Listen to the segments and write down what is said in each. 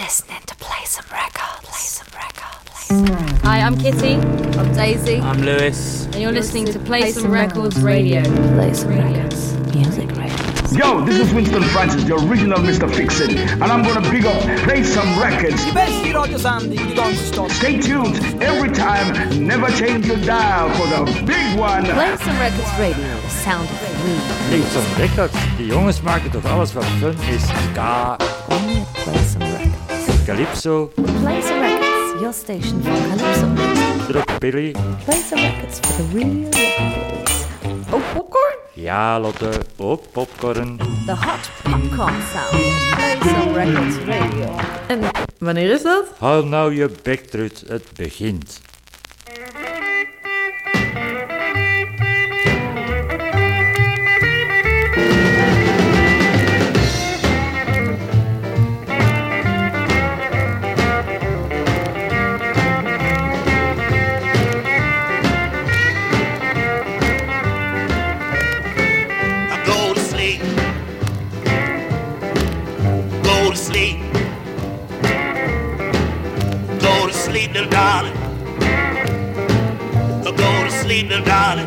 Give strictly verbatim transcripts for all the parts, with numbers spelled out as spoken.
listening to Play Some Records. Play Some Records. Play some records. Hi, I'm Kitty. I'm Daisy. I'm Lewis. And you're listening to Play Some Records Radio. Play Some Records. Music Radio. Yo, this is Winston Francis, the original Mister Fix-It, and I'm gonna big up Play Some Records. Stay tuned every time, never change your dial for the big one. Play Some Records Radio, the sound of me. Play Some Records. Die jongens maken toch alles wat fun is. Ska, Only at Play Some Records. Calypso, Play Some Records, your station for Calypso. Rockabilly. Play Some Records for the real rockabillies. Oh, popcorn? Ja, Lotte, ook popcorn. The hot popcorn sound. Play Some Records Radio. En wanneer is dat? Hou nou je bek, Trut, het begint. Little darling, I go to sleep, little darling.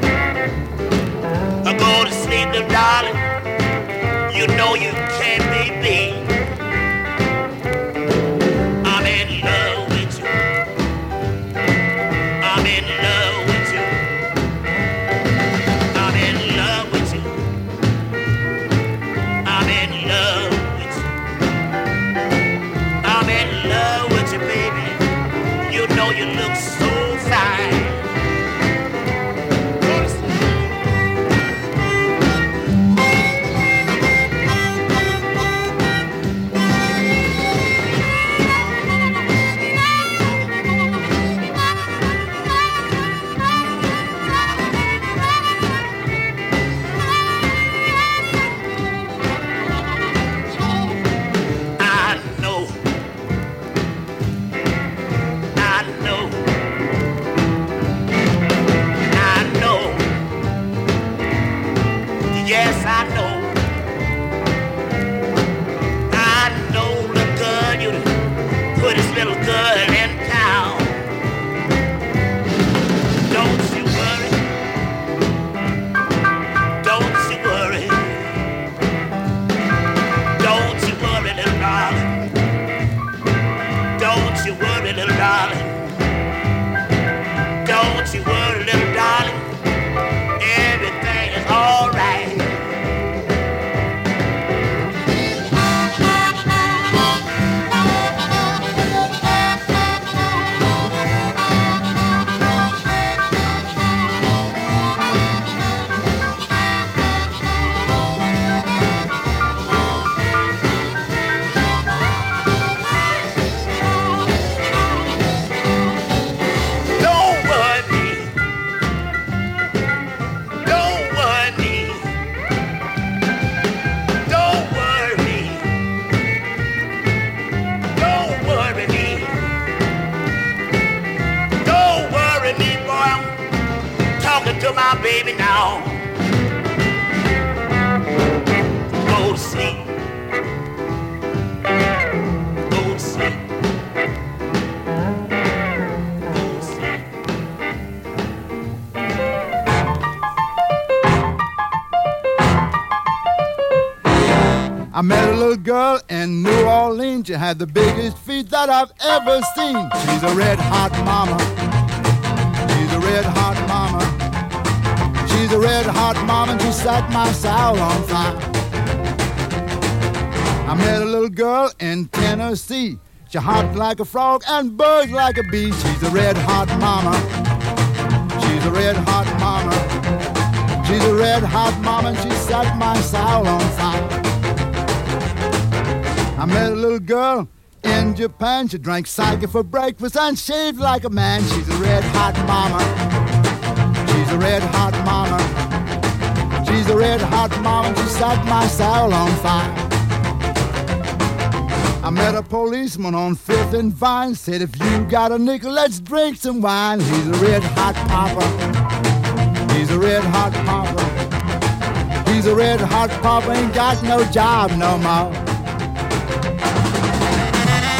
I go to sleep, little darling. You know you can't be me. I'm in love with you. I'm in love with you. I'm in love with you. I'm in love with you. I'm in love with you, baby. You know you look so fine. Go to sleep. I know. I know. I know. Yes, I know. I know the girl you put this little girl in town. Don't you worry. Don't you worry. Don't you worry, little darling. Don't you worry, little darling. Don't you worry, little darling. Everything is all right. Don't worry me. Don't worry me. Don't worry me. Don't worry me. Don't worry me, boy. I'm talking to my baby now. Go to sleep. Go to sleep. Go to sleep. I met a little girl in New Orleans. She had the biggest feet that I've ever seen. She's a red hot mama. She's a red hot mama. She's a red hot mama and she set my soul on fire. I met a little girl in Tennessee. She hopped like a frog and buzzed like a bee. She's a red hot mama. She's a red hot mama. She's a red hot mama and she set my soul on fire. I met a little girl in Japan. She drank sake for breakfast and shaved like a man. She's a red hot mama. She's a red hot mama. She's a red hot mama and she set my soul on fire. I met a policeman on Fifth and Vine. Said if you got a nickel, let's drink some wine. He's a red hot papa. He's a red hot papa. He's a red hot papa, ain't got no job no more.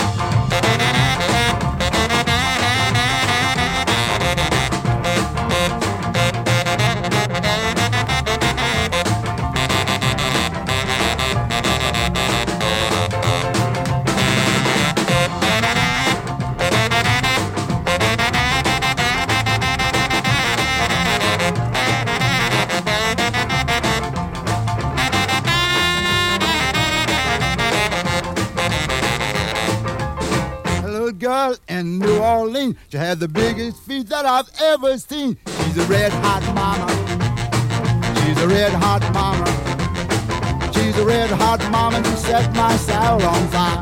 girl in New Orleans. She had the biggest feet that I've ever seen. She's a red hot mama. She's a red hot mama. She's a red hot mama and she set my soul on fire.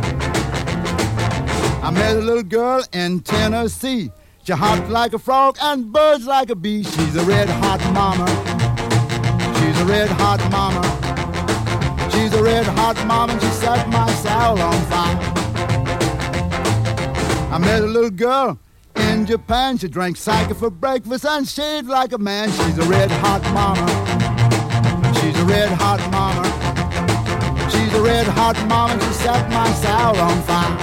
I met a little girl in Tennessee. She hopped like a frog and buzzed like a bee. She's a red hot mama. She's a red hot mama. She's a red hot mama and she set my soul on fire. I met a little girl in Japan. She drank sake for breakfast and shaved like a man. She's a red hot mama. She's a red hot mama. She's a red hot mama and she set my soul on fire.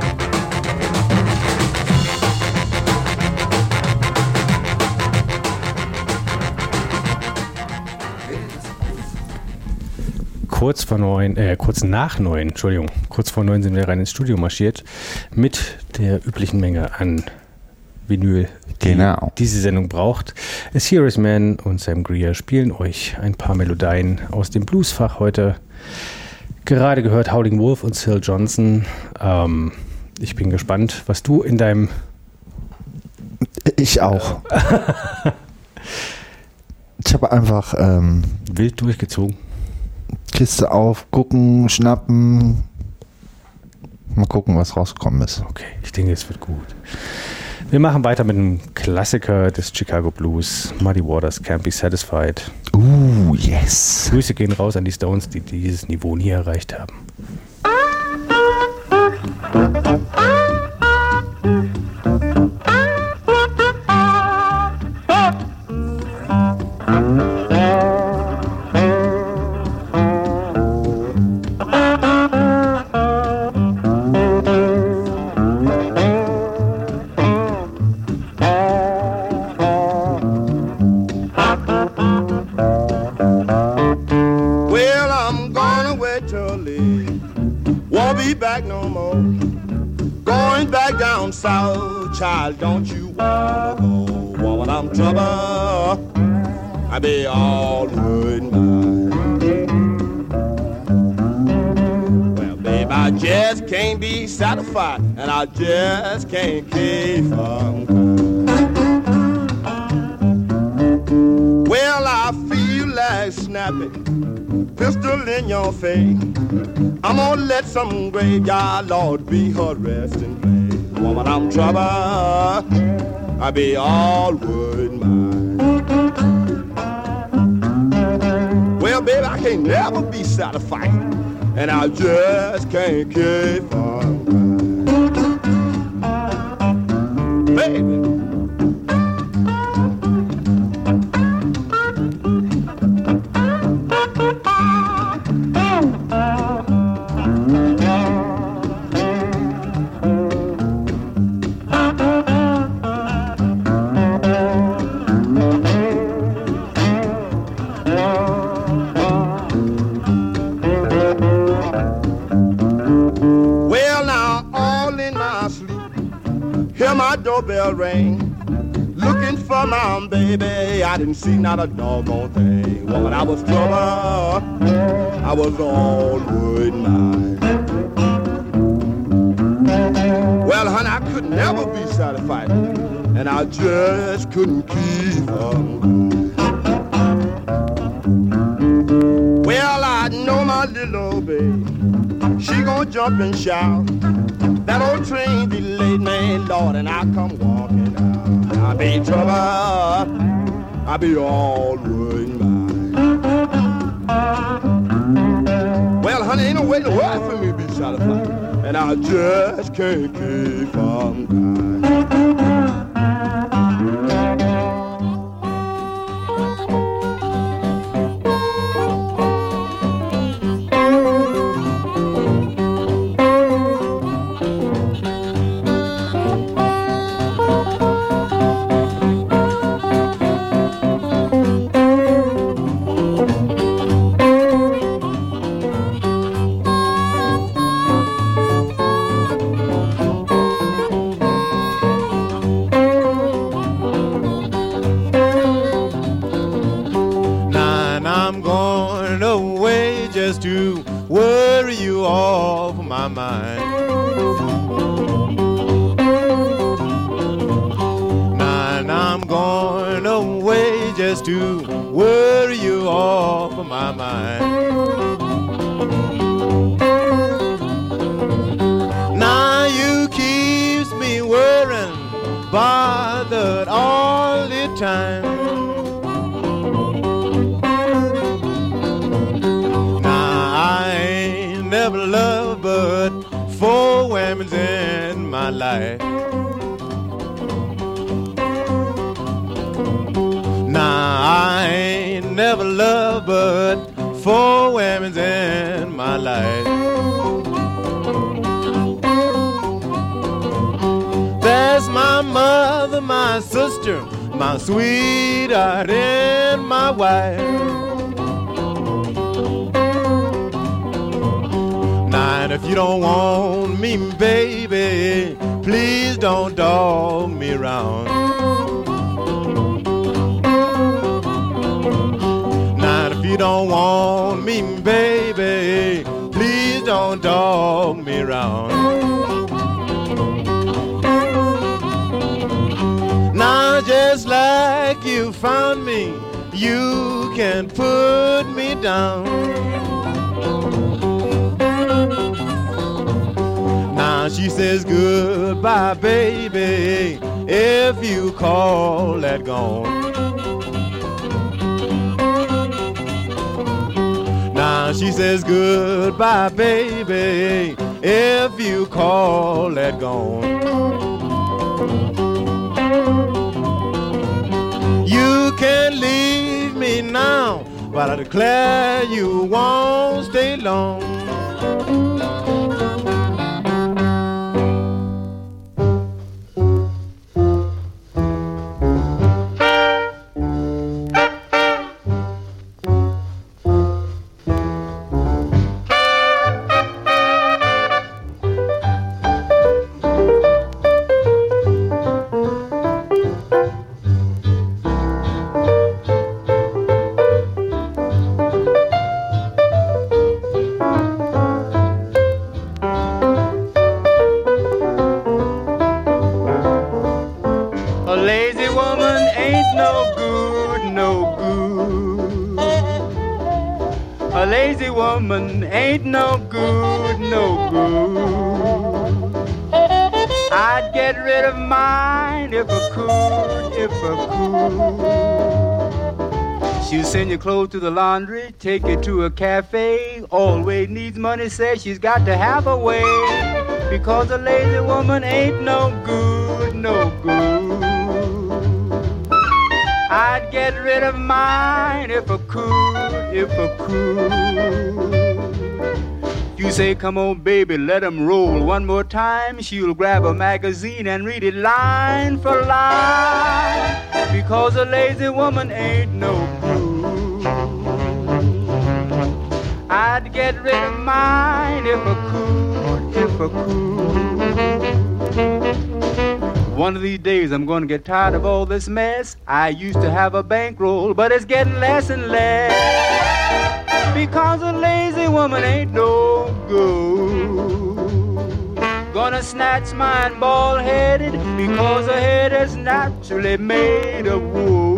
Kurz vor neun, äh, kurz nach neun, Entschuldigung, kurz vor neun sind wir rein ins Studio marschiert mit der üblichen Menge an Vinyl, die genau. diese Sendung braucht. A Serious Man und Sam Greer spielen euch ein paar Melodien aus dem Bluesfach heute. Gerade gehört Howling Wolf und Syl Johnson. Ähm, ich bin gespannt, was du in deinem... Ich auch. Ich habe einfach... Ähm, wild durchgezogen. Kiste auf, gucken, schnappen. Mal gucken, was rausgekommen ist. Okay, ich denke, es wird gut. Wir machen weiter mit einem Klassiker des Chicago Blues. Muddy Waters, Can't Be Satisfied. Uh, yes. Grüße gehen raus an die Stones, die dieses Niveau nie erreicht haben. Child, don't you wanna go? Woman, I'm trouble. I be all worried mine. Well, babe, I just can't be satisfied, and I just can't keep from crying. Well, I feel like snapping, pistol in your face. I'm gonna let some graveyard Lord be her resting place. Woman, I'm trouble, I be all worried mine. Well, baby, I can't never be satisfied, and I just can't keep on crying. Baby. Doorbell rang, looking for my baby. I didn't see not a doggone thing. Woman, I was trouble, I was all worried mine. Well, honey, I could never be satisfied, and I just couldn't keep on. Well, I know my little baby, she gon' jump and shout. That old train delayed me, Lord, and I come walking out. I be in trouble, I be all worried mine. Well, honey, ain't no way in the world for me to be satisfied, and I just can't keep on crying. just to worry you off of my mind. Now you keeps me worrying, bothered all the time. Now I ain't never loved but four women in my life. Now I ain't never loved but four women in my life. There's my mother, my sister, my sweetheart, and my wife. Now, and if you don't want me, baby, please don't dog me around. Now, if you don't want me, baby, please don't dog me around. Now just like you found me, you can put me down. Now she says goodbye, baby, if you call that gone. Now she says goodbye, baby, if you call that gone. You can leave me now, but I declare you won't stay long. Send your clothes to the laundry, take it to a cafe. Always needs money, says she's got to have a way. Because a lazy woman ain't no good, no good. I'd get rid of mine if I could, if I could. You say, come on, baby, let 'em roll one more time. She'll grab a magazine and read it line for line. Because a lazy woman ain't no good. I'd get rid of mine if I could, if I could. One of these days I'm gonna get tired of all this mess. I used to have a bankroll, but it's getting less and less. Because a lazy woman ain't no good. Gonna snatch mine bald-headed, because her head is naturally made of wool.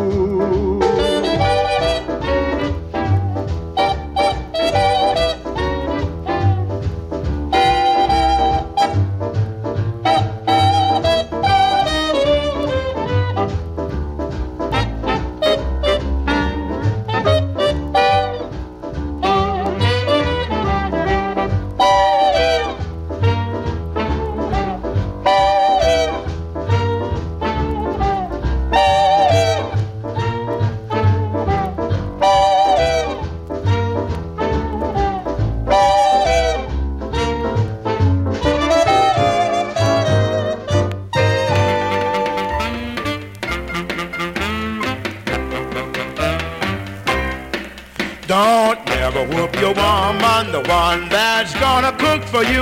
Don't never whoop your woman, the one that's gonna cook for you.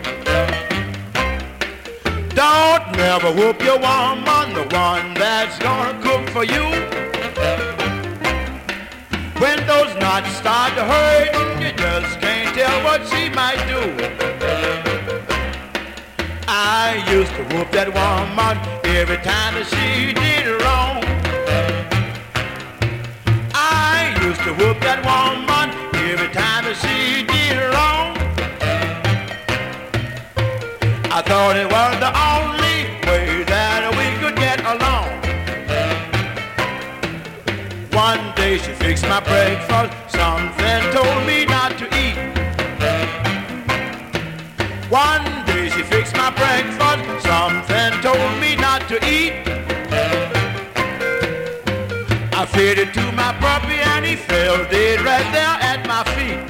Don't never whoop your woman, the one that's gonna cook for you. When those knots start to hurt, you just can't tell what she might do. I used to whoop that woman every time that she did wrong. fixed my breakfast, something told me not to eat. One day she fixed my breakfast, something told me not to eat. I fed it to my puppy and he fell dead right there at my feet.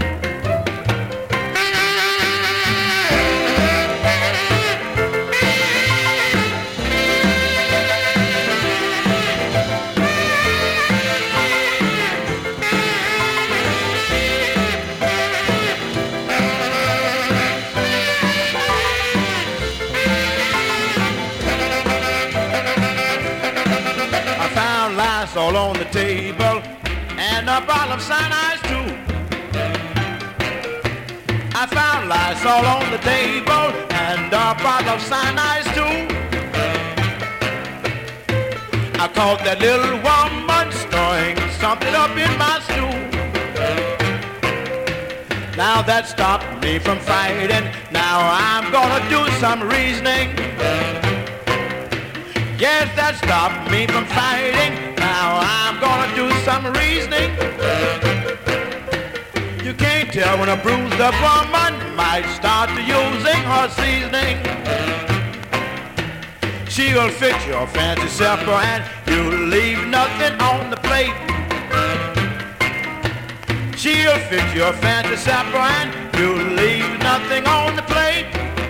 All on the table and a bottle of cyanide too. I found Lysol on the table and a bottle of cyanide too. I caught that little woman stirring something up in my stew. Now that stopped me from fighting. Now I'm gonna do some reasoning. Yes, that stopped me from fighting. Now I'm gonna do some reasoning. You can't tell when a bruised up woman might start to using her seasoning. She'll fix your fancy supper and you'll leave nothing on the plate. She'll fix your fancy supper and you'll leave nothing on the plate.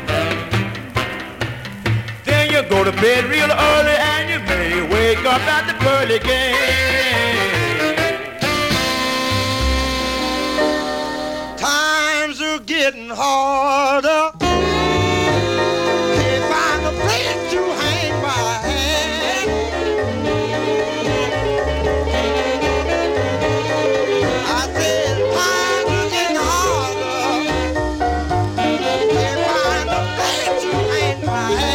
You go to bed real early and you may wake up at the pearly gate. Times are getting harder. Can't find a place to hang my head. I said times are getting harder. Can't find a place to hang my head.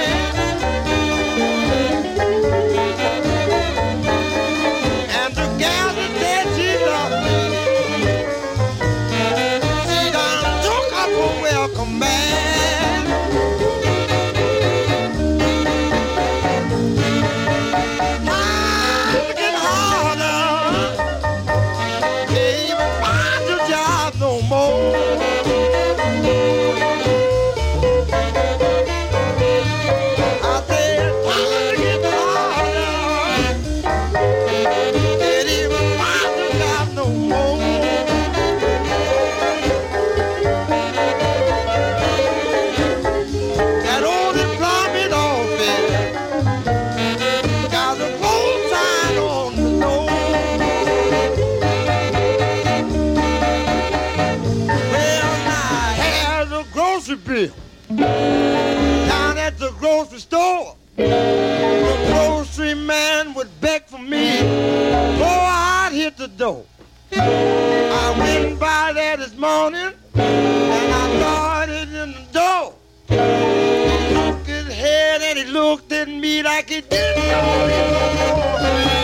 Down at the grocery store, the grocery man would beg for me before I'd hit the door. I went by there this morning and I started in the door. He looked his head and he looked at me like he didn't know me no more.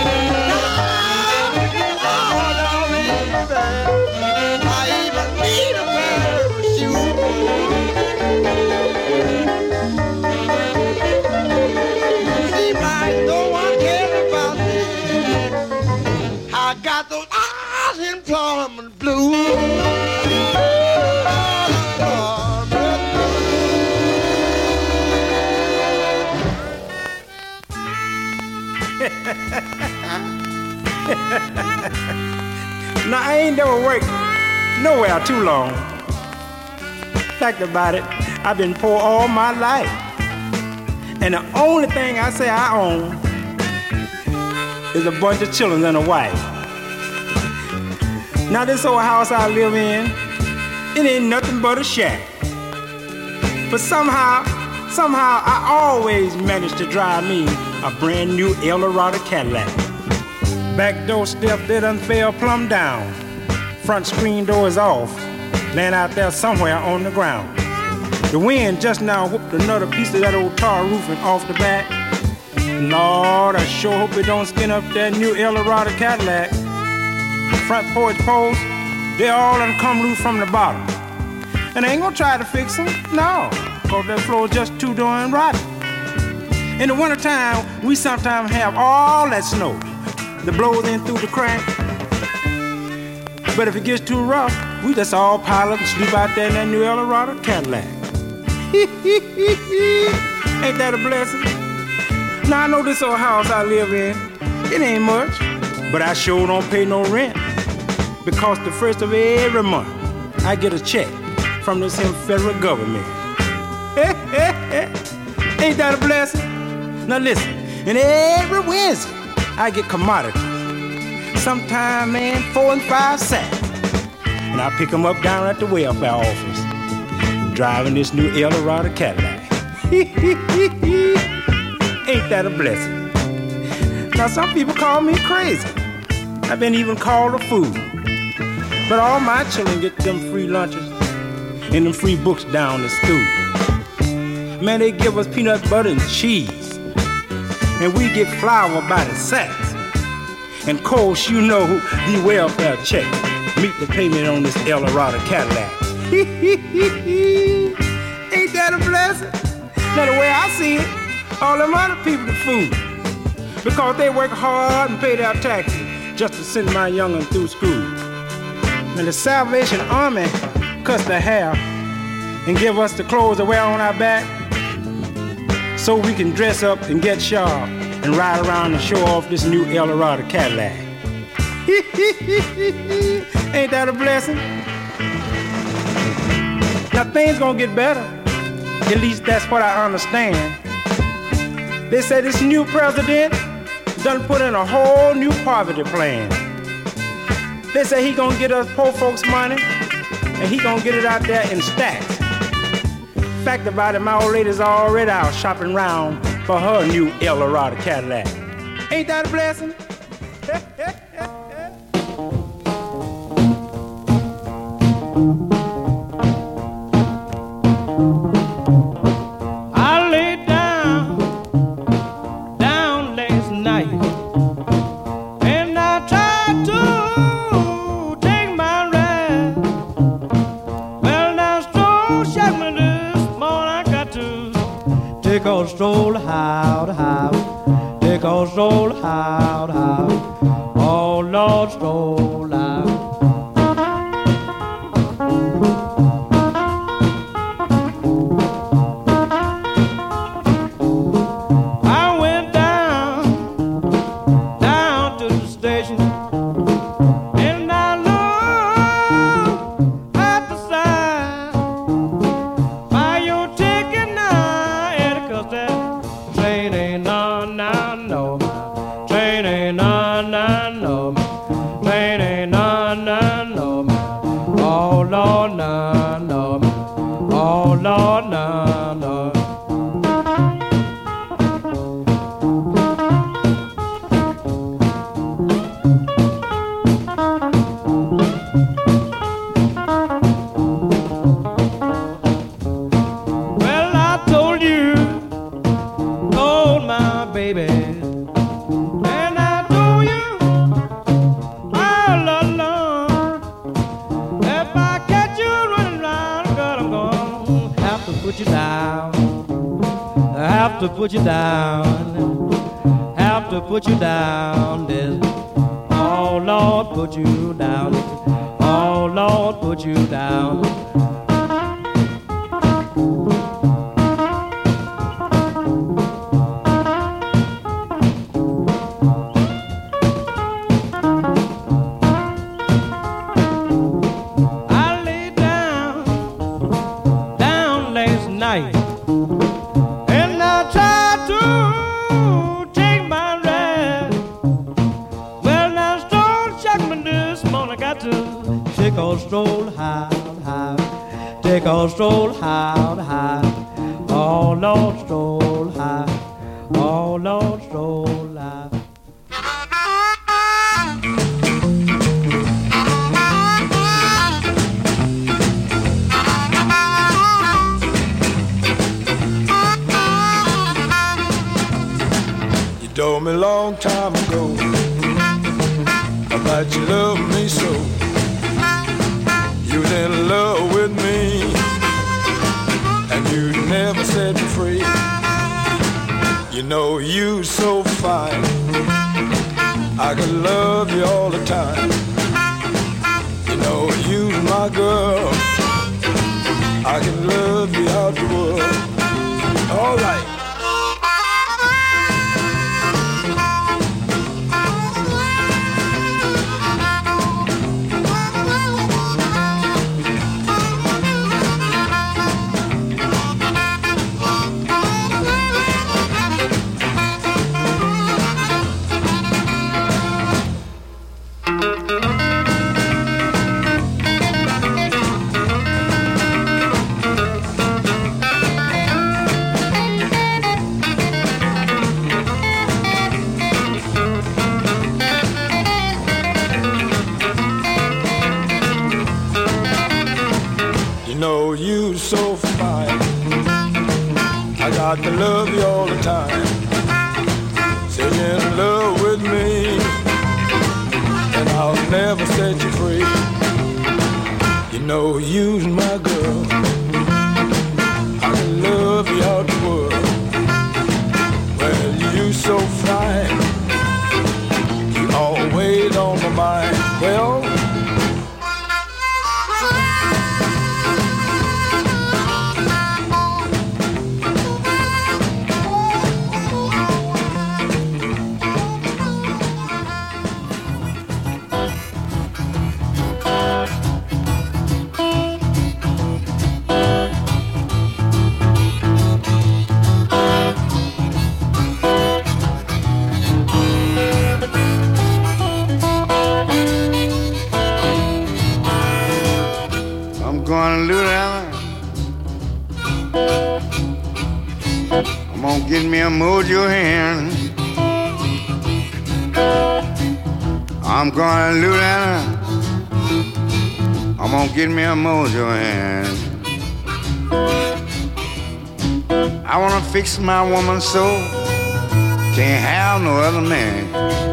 I even need a pair of shoes. Seems like no one cares about me. I got those unemployment blues. Now, I ain't never worked nowhere too long. Fact about it, I've been poor all my life. And the only thing I say I own is a bunch of children and a wife. Now, this old house I live in, it ain't nothing but a shack. But somehow, somehow, I always manage to drive me a brand new Eldorado Cadillac. Back door step, they done fell plumb down. Front screen door is off, laying out there somewhere on the ground. The wind just now whooped another piece of that old tar roofing off the back. Lord, I sure hope it don't skin up that new Eldorado Cadillac. Front porch posts, they all done come loose from the bottom. And I ain't gonna try to fix them, no, cause that floor is just too darn rotten. In the wintertime, we sometimes have all that snow that blows in through the crack. But if it gets too rough, we just all pile up and sleep out there in that new Eldorado Cadillac. Ain't that a blessing? Now I know this old house I live in, it ain't much, but I sure don't pay no rent. Because the first of every month, I get a check from this here federal government. Ain't that a blessing? Now listen, and every Wednesday, I get commodities. Sometime, man, four and five sacks. And I pick them up down at the welfare office, driving this new Eldorado Cadillac. Ain't that a blessing? Now some people call me crazy. I've been even called a fool. But all my children get them free lunches and them free books down at school. Man, they give us peanut butter and cheese, and we get flour by the sacks. And of course, you know the welfare check meet the payment on this Eldorado Cadillac. Ain't that a blessing? Now the way I see it, all them other people the fool, because they work hard and pay their taxes just to send my young'un through school. And the Salvation Army cuts their hair and give us the clothes to wear on our back, so we can dress up and get sharp and ride around and show off this new Eldorado Cadillac. Ain't that a blessing? Now things gonna get better. At least that's what I understand. They say this new president done put in a whole new poverty plan. They say he gonna get us poor folks money, and he gonna get it out there in stacks. Fact about it, my old lady's already out shopping around for her new Eldorado Cadillac. Ain't that a blessing? I laid down, down last night, and I tried to take my ride. Well, now stroll shot me this morning, I got to take a stroll how to how, take a stroll how to how, oh Lord, stroll out. To put you down, have to put you down, this, oh Lord, put you down, oh Lord, put you down. I lay down, down last night, take a stroll high, high, take a stroll high, high, oh Lord, stroll high, oh Lord, stroll high. You told me a long time ago about you love me so. You was in love with me, and you never set me free. You know you so fine, I could love you all the time. girl, I can love you out the world. All right. know you so fine. I got to love you all the time. Say you're in love with me, and I'll never set you free. You know you's my girl. I can love you out the world. Well, you so fine. You always on my mind. Well, get me a mojo hand. I'm going to Louisiana. I'm gonna get me a mojo hand. I wanna fix my woman so can't have no other man.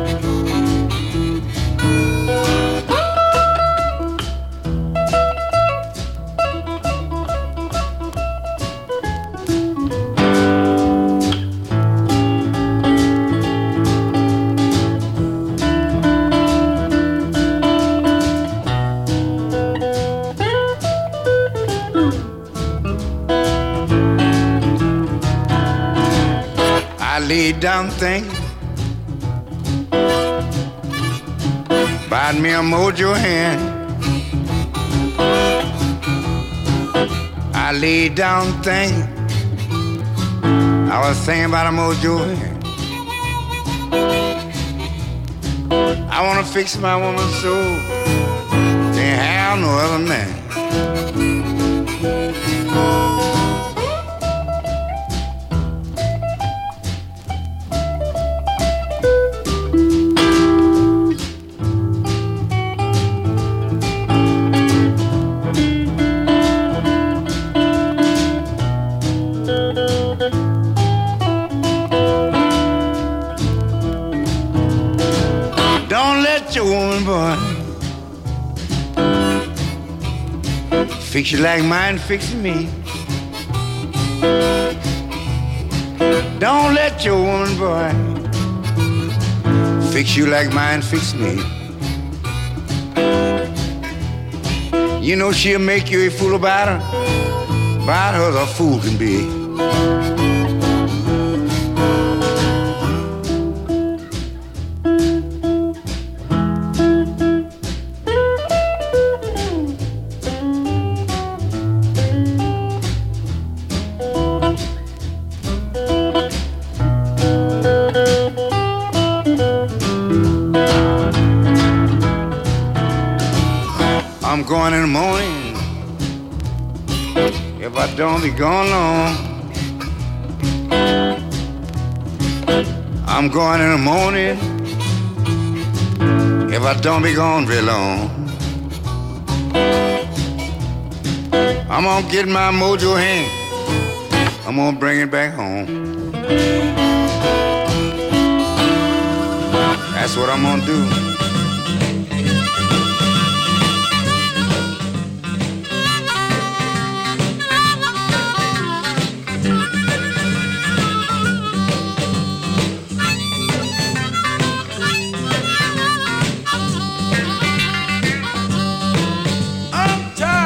Lay down thinking about me a mojo hand. I lay down thinking, I was thinking about a mojo hand. I wanna fix my woman's soul, can't have no other man. Fix you like mine fixing me. Don't let your woman boy fix you like mine fix me. You know she'll make you a fool about her, about her as a fool can be. I'm going in the morning, if I don't be gone long. I'm going in the morning, if I don't be gone very long. I'm gonna get my mojo hand, I'm gonna bring it back home. That's what I'm gonna do. I'm tired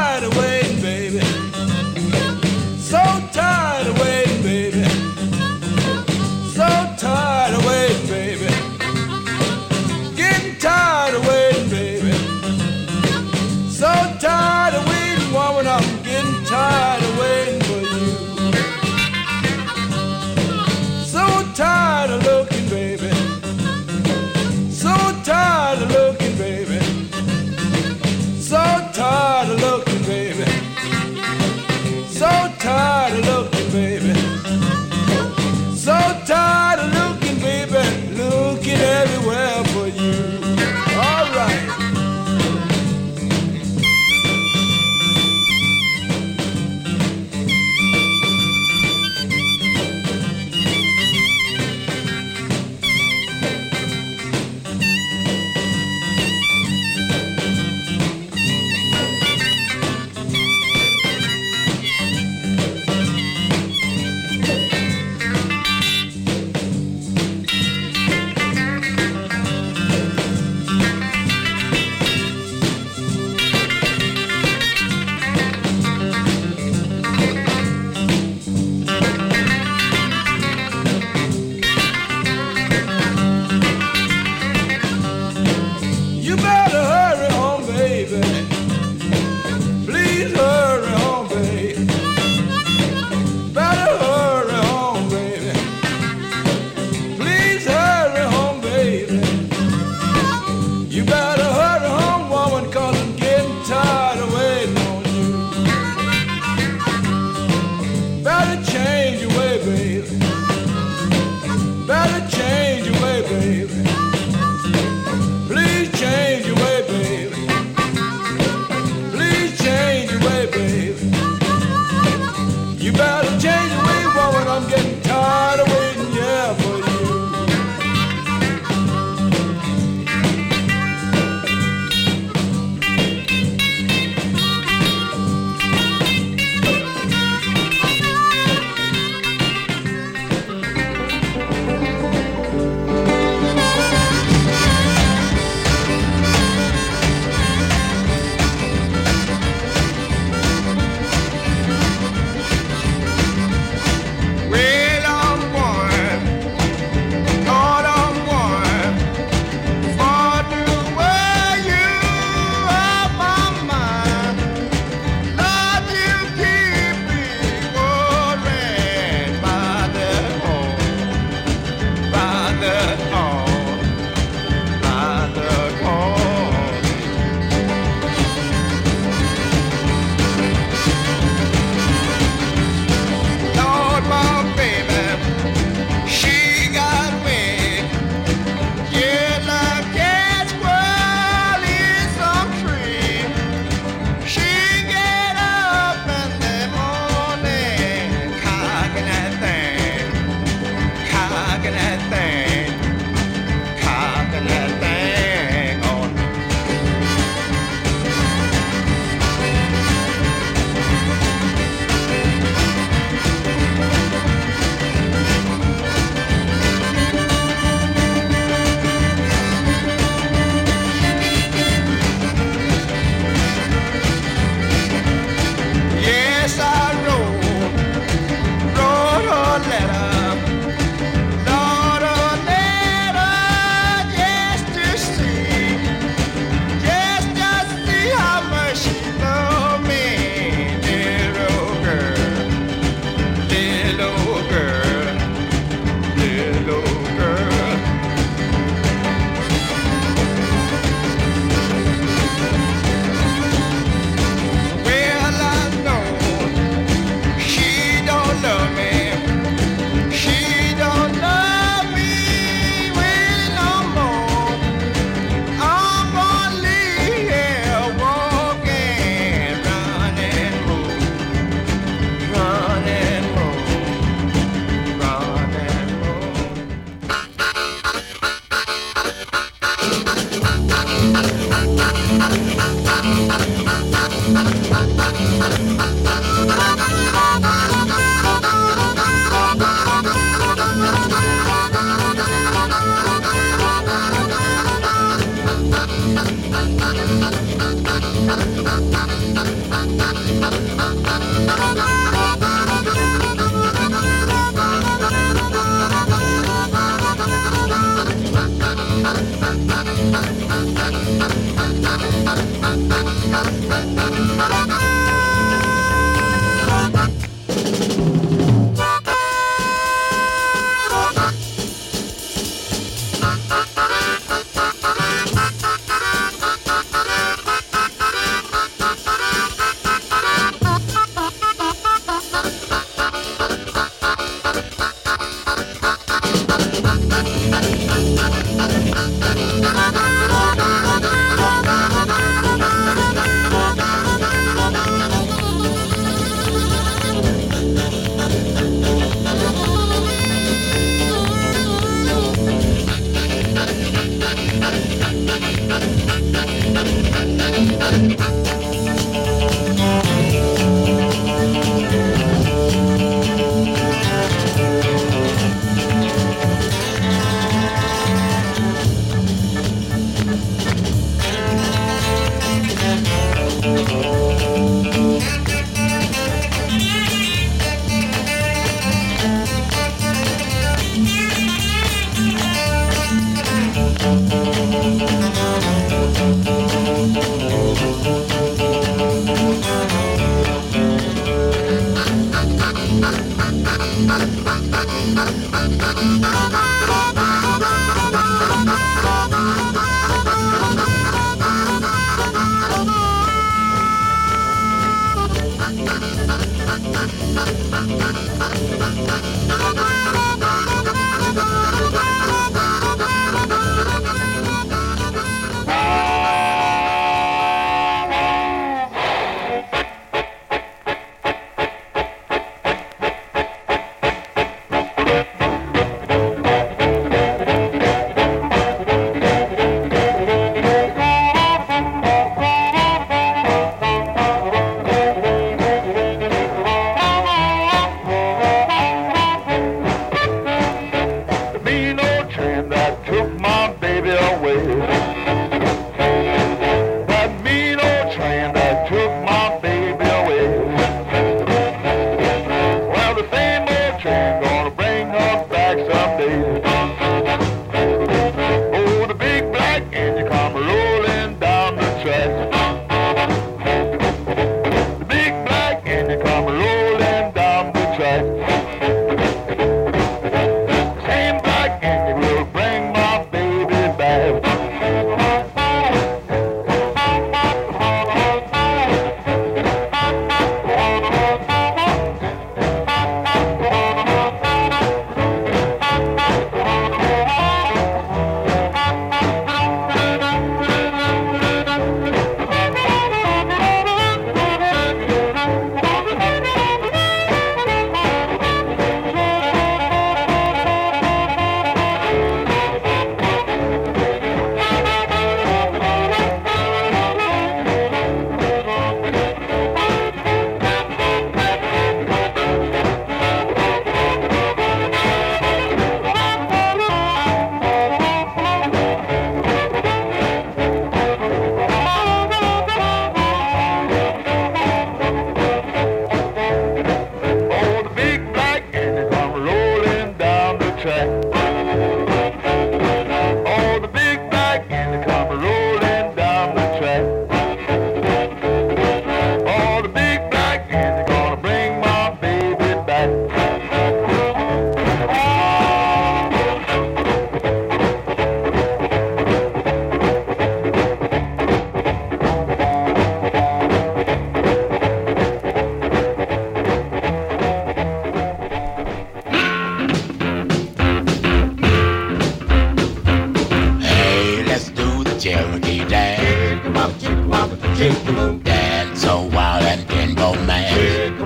Dance so wild and pinball man.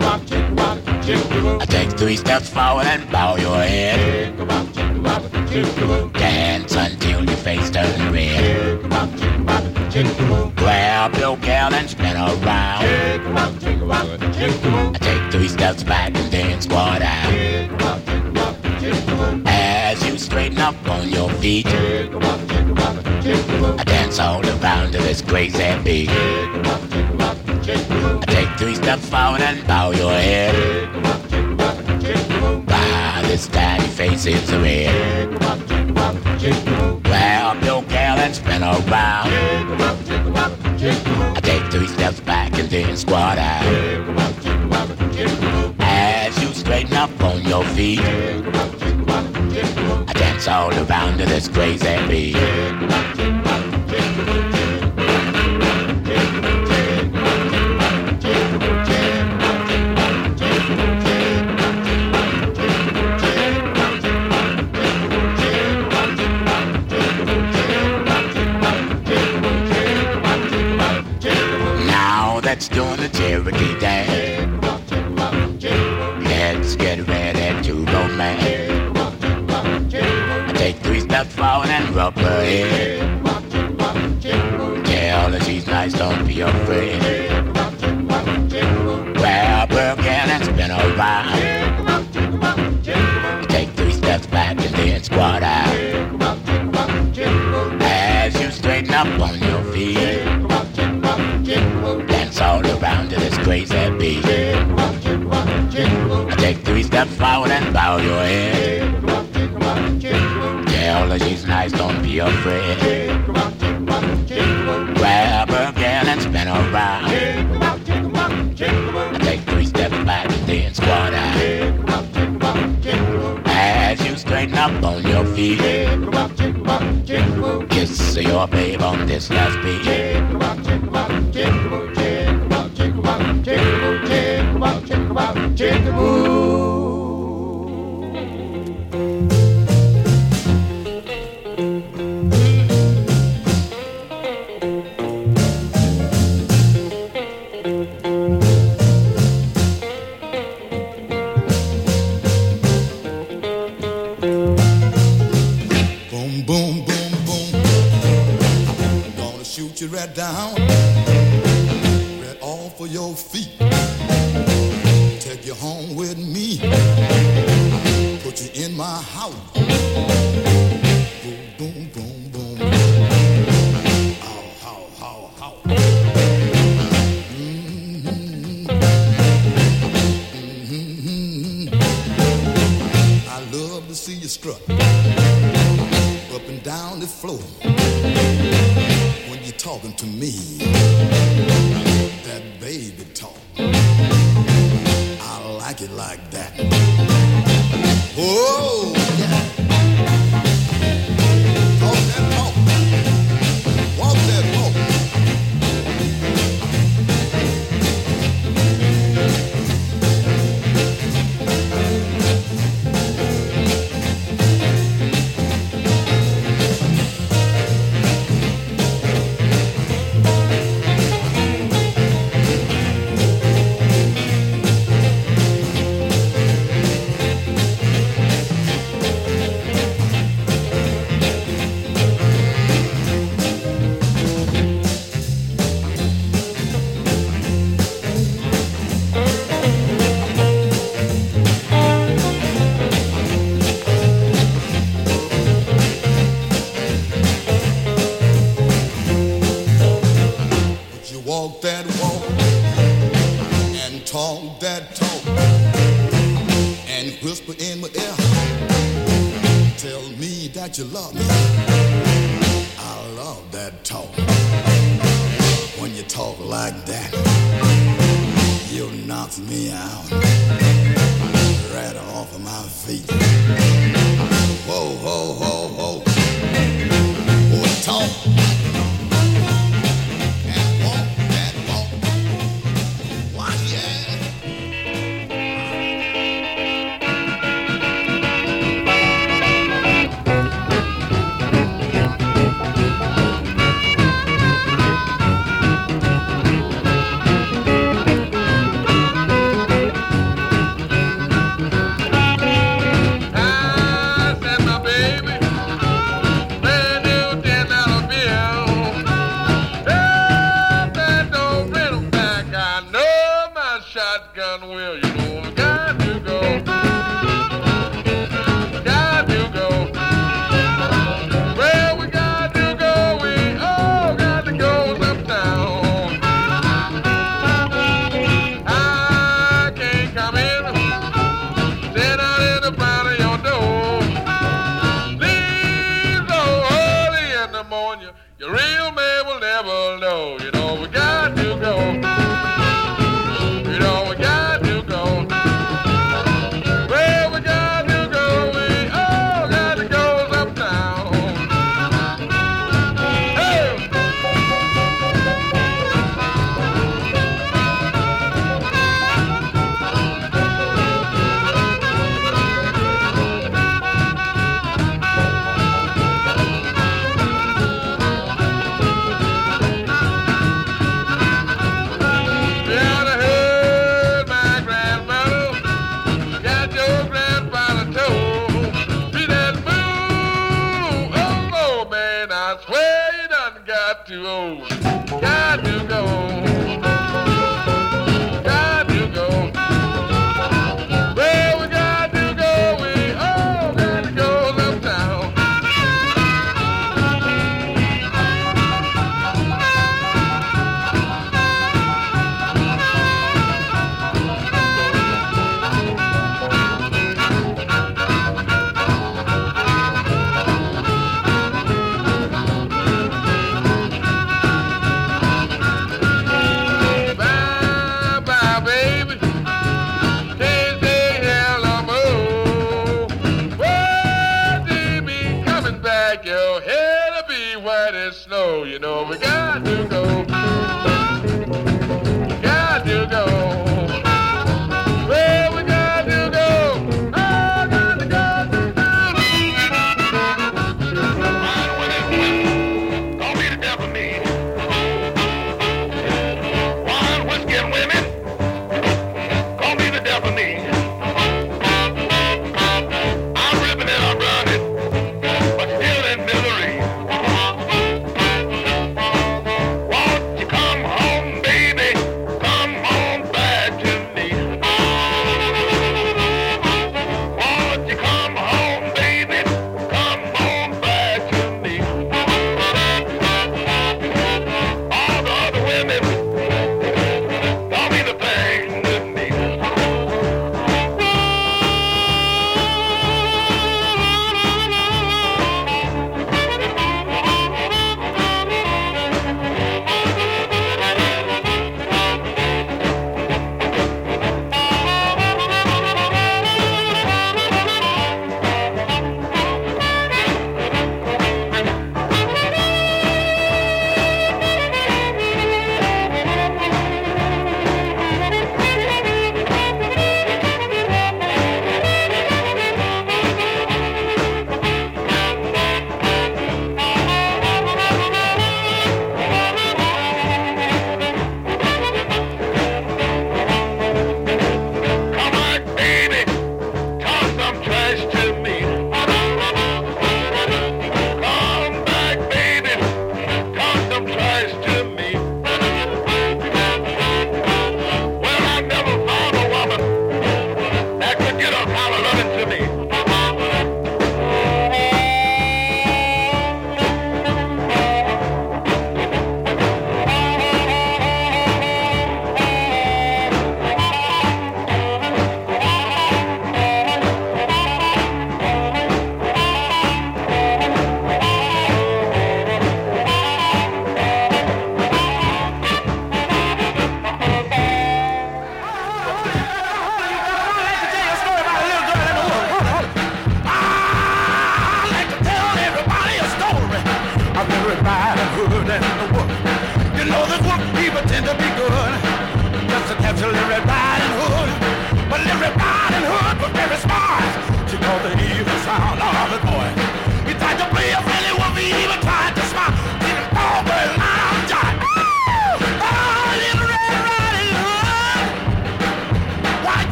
I take three steps forward and bow your head. Dance until your face turns red. Grab your gal and spin around. I take three steps back and then squat out. As you straighten up on your feet, I dance all around to this crazy beat. I take three steps forward and bow your head. Wow, this tiny face is red. Grab your gal and spin around. I take three steps back and then squat out. As you straighten up on your feet, I dance all around to this crazy beat. Now that's doing the Cherokee dance. Let's get ready to romance. I take three steps forward and rub her head. Tell her she's nice, don't be afraid. Grab her again and spin around. Take three steps back and then squat out. As you straighten up on your feet, dance all around to this crazy beat. I take three steps forward and bow your head. Tell her she's nice, don't be afraid. Grab her again and spin around. I take three steps back and then squat out. As you straighten up on your feet. Kiss your babe on this last beat. Right down, right off of your feet. Take you home with me. Put you in my house. Boom, boom, boom, boom. How, how, how, how. Mm-hmm. Mm-hmm. I love to see you strut up and down the floor. Talking to me, that baby talk, I like it like that. Oh, yeah. Talk that talk, walk that walk. You love me. I love that talk. When you talk like that, you knock me out right off of my feet. Whoa, whoa, whoa, whoa. Boy, talk. And walk that walk. Why, yeah.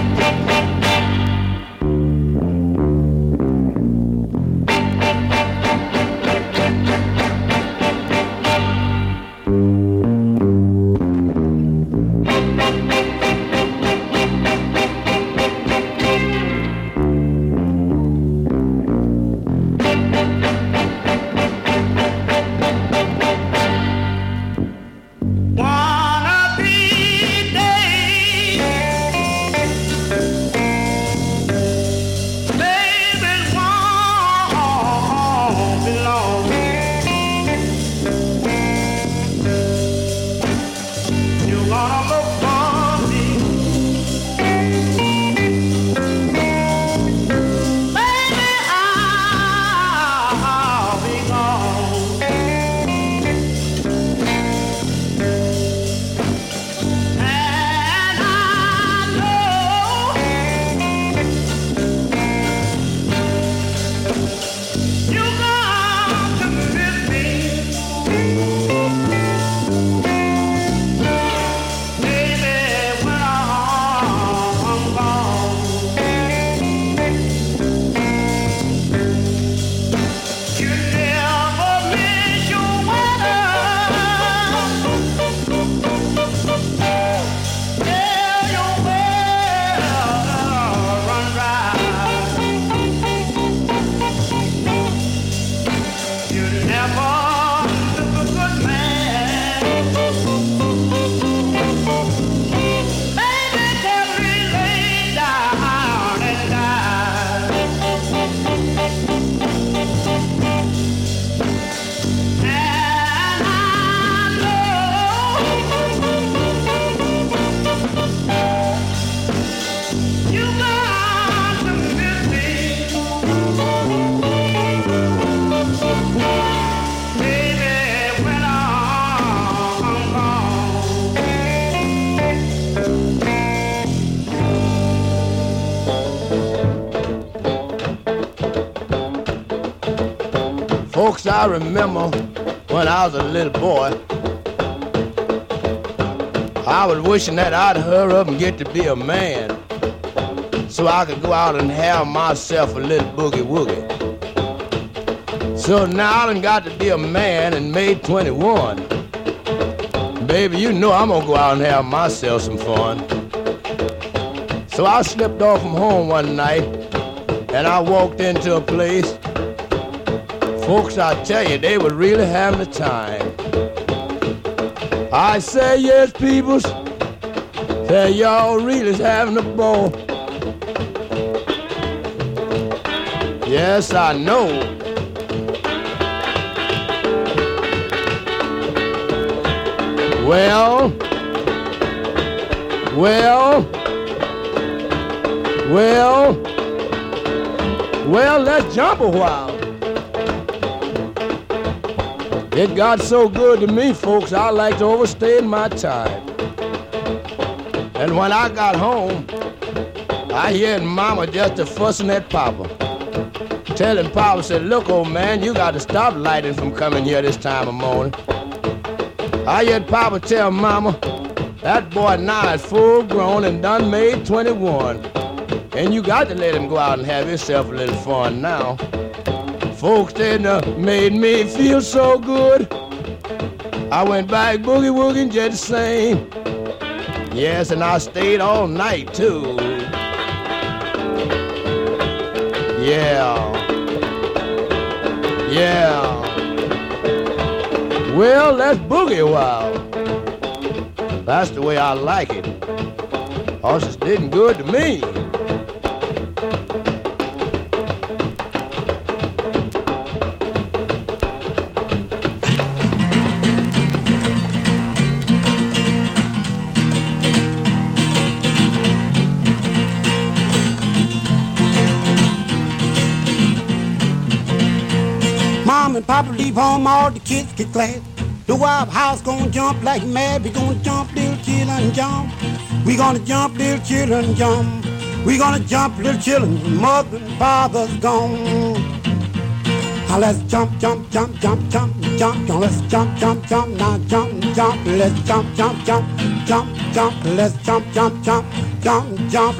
Folks, I remember when I was a little boy, I was wishing that I'd hurry up and get to be a man so I could go out and have myself a little boogie woogie. So now I done got to be a man and made twenty-one. Baby, you know I'm gonna go out and have myself some fun. So I slipped off from home one night and I walked into a place. Folks, I tell you, they were really having a time. I say, yes, peoples, say y'all really's having a ball. Yes, I know. Well, well, well, well, let's jump a while. It got so good to me, folks, I like to overstay my time. And when I got home, I heard Mama just a fussing at Papa. Telling Papa, said, look, old man, you got to stop lighting from coming here this time of morning. I heard Papa tell Mama, that boy now is full grown and done made twenty-one. And you got to let him go out and have himself a little fun now. Folks, they done made me feel so good. I went back boogie woogie just the same. Yes, and I stayed all night too. Yeah. Yeah. Well, let's boogie a while. That's the way I like it. Cause it's getting good to me. Mom and Papa leave home, all the kids get glad. The Wild House gonna jump like mad. We gonna jump, little children, jump. We gonna jump, little children, jump. We gonna jump, little children. Mother and father's gone. Now let's jump, jump, jump, jump, jump, jump, jump. Let's jump, jump, jump. Now jump, jump. Let's jump, jump, jump, jump, jump. Let's jump, jump, jump, jump, jump.